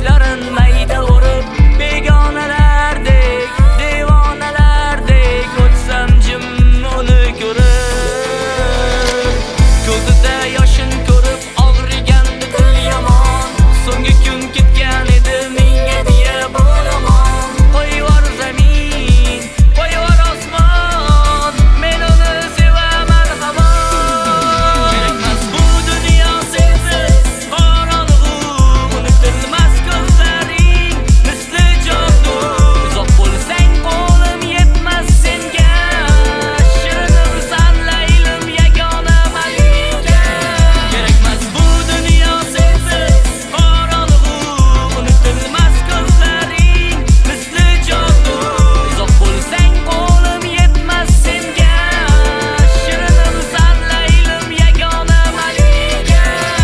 sochlarin mayda urib, begonalardek, devonalardek o'tsam jim uni ko'rib. Ko'zida yoshin ko'rib og'rigandi dil yomon. So'nggi kun ketgan edi menga deya bo'laman. Qo'yvor zamin, qo'yvor osmon, men uni sevaman hamon. Kerakmas bu dunyo sensiz, qorong'u unutilmas ko'zlaring misli jodu. Uzoq bo'lsang qo'lim yetmas senga, shirinimsan laylim yagona malika. Kerakmas bu dunyo sensiz, qorong'u unutilmas ko'zlaring misli jodu. Uzoq bo'lsang qo'lim yetmas senga, shirinimsan laylim yagona malika.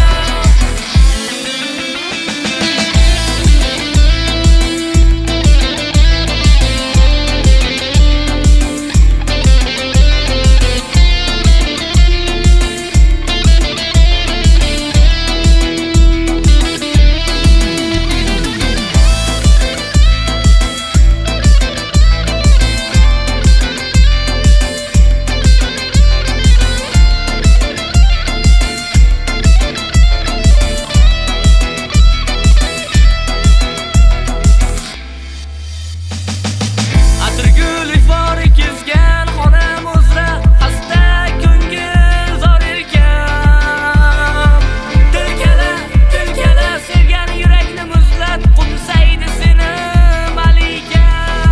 Atirgul ifori kezgan xonam uzra, xasta ko'ngil zor erkan. Tilkala sevgan yurakni muzlat, qo'msaydi seni malika.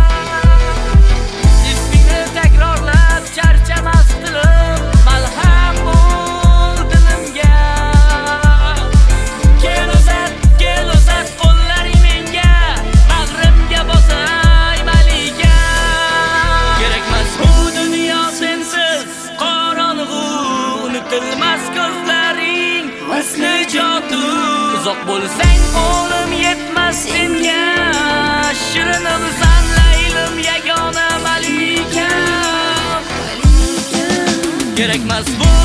Ismingni takrorlab charchamas dilim, malham bo'l dilimga. Kel uzat qo'llaring menga, bag'rimga bosay malika. Kerakmas bu dunyo sensiz, qorong'u unutilmas ko'zlaring misli jodu. Uzoq bo'lsang qo'lim yetmas senga, shirinimsan laylim yagona malika. Kerakmas bu